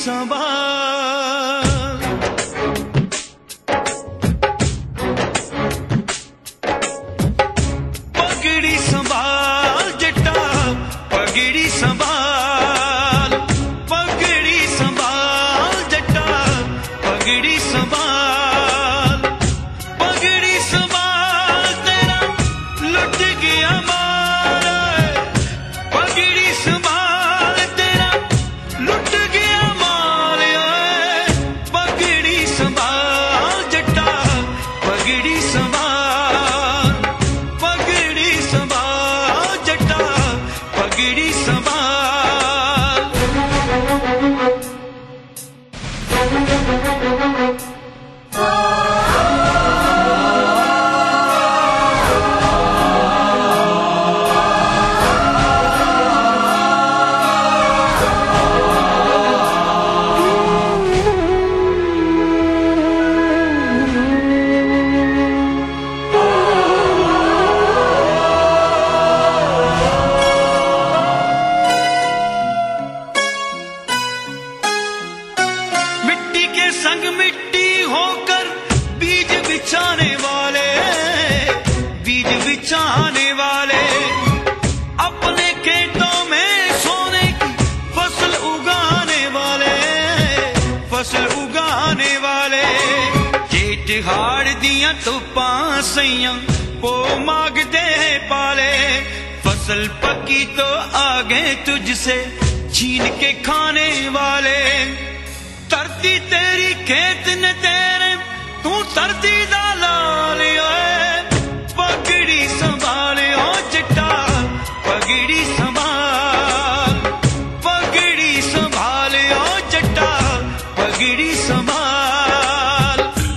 संभाल, पगड़ी संभाल जट्टा पगड़ी संभाल, पगड़ी संभाल जट्टा पगड़ी संभाल, पगड़ी संभाल तेरा लुट गया माल, पगड़ी संभाल तेरा लुट गया माल, पगड़ी संभाल जट्टा पगड़ी संभाल, पगड़ी संभाल जट्टा पगड़ी संभाल। मिट्टी के संग मिट्टी होकर बीज बिछाने वाले, बीज बिछाने वाले, अपने खेतों में सोने की फसल उगाने वाले, फसल उगाने वाले, जेठ हाड़ दिया धुप्पा सैया वो मांगते पाले, फसल पकी तो आगे तुझसे छीन के खाने वाले, धरती तेरी खेत ने तेरे तू धरती दा लाल, पगड़ी संभाल ओ जट्टा पगड़ी संभाल, पगड़ी संभाल ओ जट्टा पगड़ी संभाल।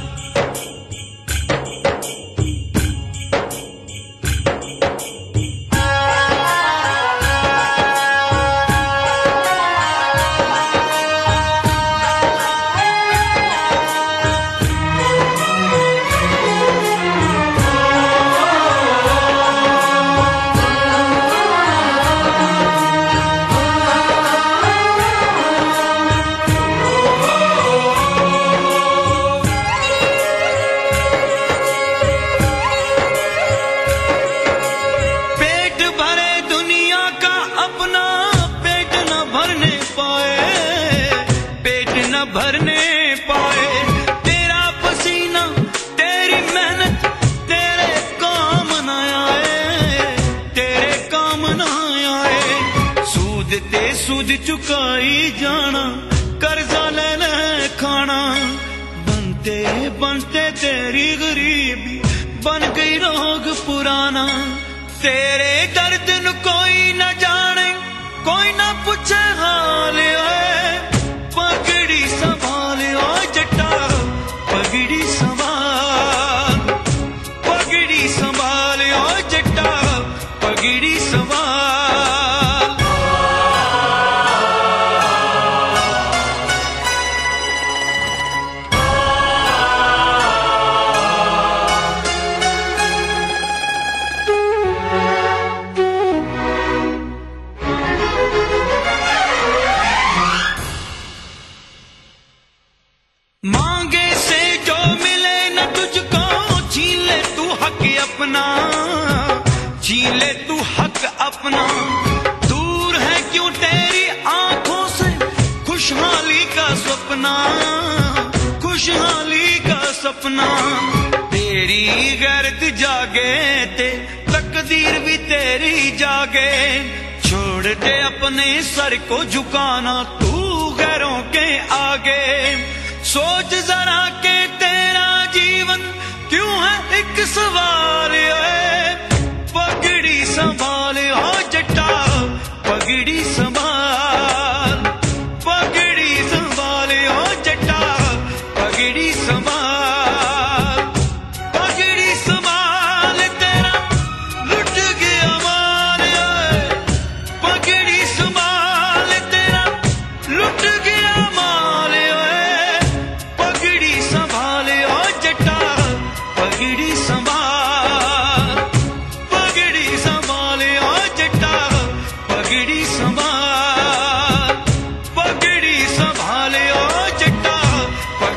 पेट भरे दुनिया का अपना पेट न भरने पाए, पेट न भरने पाए, तेरा पसीना तेरी मेहनत तेरे काम न आए, तेरे काम न आए, सूद ते सूद चुकाई जाना, कर्जा ले ले खाना, बनते बनते तेरी गरीबी बन गई रोग पुराना, तेरे दर्द न कोई न जाने कोई न पूछे हाल, पगड़ी संभाल ओ जट्टा पगड़ी संभाल, पगड़ी संभाल ओ जट्टा पगड़ी संभाल। मांगे से जो मिले न तुझको छीन ले तू हक अपना, छीन ले तू हक अपना, दूर है क्यों तेरी आंखों से खुशहाली का सपना, खुशहाली का सपना, तेरी गैरत जागे ते तकदीर भी तेरी जागे, छोड़ दे अपने सर को झुकाना तू गैरों के आगे, सोच जरा के तेरा जीवन क्यों है एक सवाल, पगड़ी संभाल ओ जट्टा पगड़ी संभाल, पगड़ी संभाल ओ जट्टा पगड़ी संभाल, पगड़ी संभाल तेरा लुट गया माल, पगड़ी संभाल तेरा लुट गया माल, पगड़ी संभाल।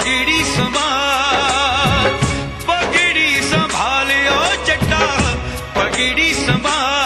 पगड़ी संभाल, पगड़ी संभालियो जट्टा, पगड़ी संभाल।